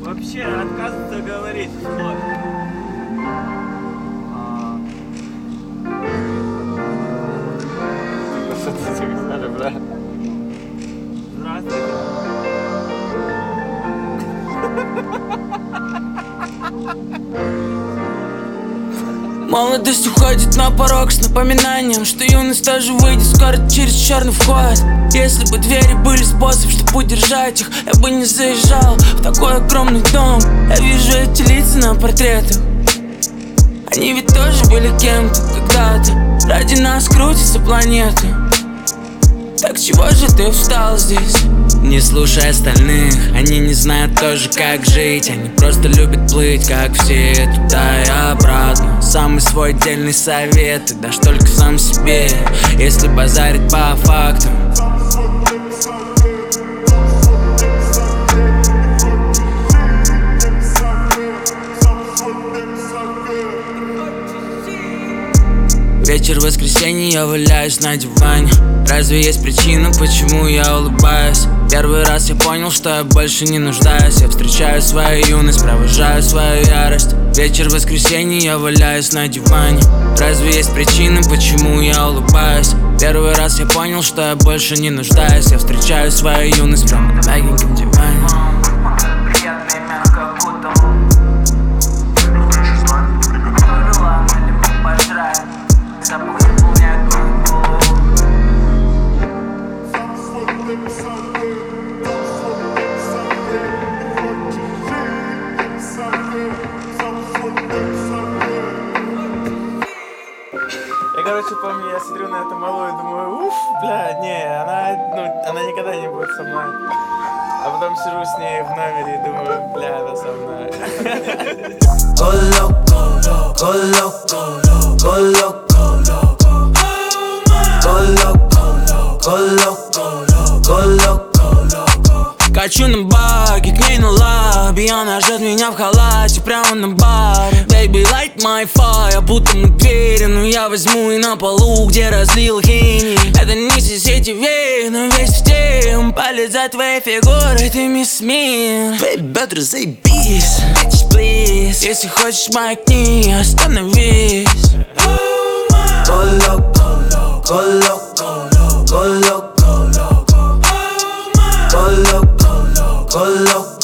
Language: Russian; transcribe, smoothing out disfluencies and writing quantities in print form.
Вообще отказывается говорить вслух. Что ты сказали, бля? Здравствуйте. Молодость уходит на порог с напоминанием, что юность тоже выйдет скоро через черный вход. Если бы двери были способ, чтобы удержать их, я бы не заезжал в такой огромный дом. Я вижу эти лица на портретах, они ведь тоже были кем-то когда-то. Ради нас крутится планета. Так чего же ты встал здесь? Не слушай остальных, они не знают тоже как жить. Они просто любят плыть, как все, туда и обратно. Самый свой отдельный совет ты дашь только сам себе, если базарить по фактам. Вечер воскресенья, я валяюсь на диване. Разве есть причина, почему я улыбаюсь? Первый раз я понял, что я больше не нуждаюсь. Я встречаю свою юность, провожаю свою ярость. Вечер воскресенья, я валяюсь на диване. Разве есть причина, почему я улыбаюсь? Первый раз я понял, что я больше не нуждаюсь. Я встречаю свою юность прямо на мягеньком диване. Я, короче, помню, я смотрю на эту малую и думаю, уф, бля, не, она никогда не будет со мной. А потом сижу с ней в номере и думаю, бля, она со мной. Go loco, go loco, go loco, go loco, go loco, go loco. Качу на баке, к ней на лабе. Она ждет меня в халате прямо на баре. Baby, light my fire, будто мы двери. Но я возьму и на полу, где разлил хини. Это не CCTV, но весь в тем. Палец за твоей фигурой, ты мисс мир. Baby, better заебись, bitch, please. Если хочешь маякни, остановись. Go loco, go loco, go loco, go loco, go loco.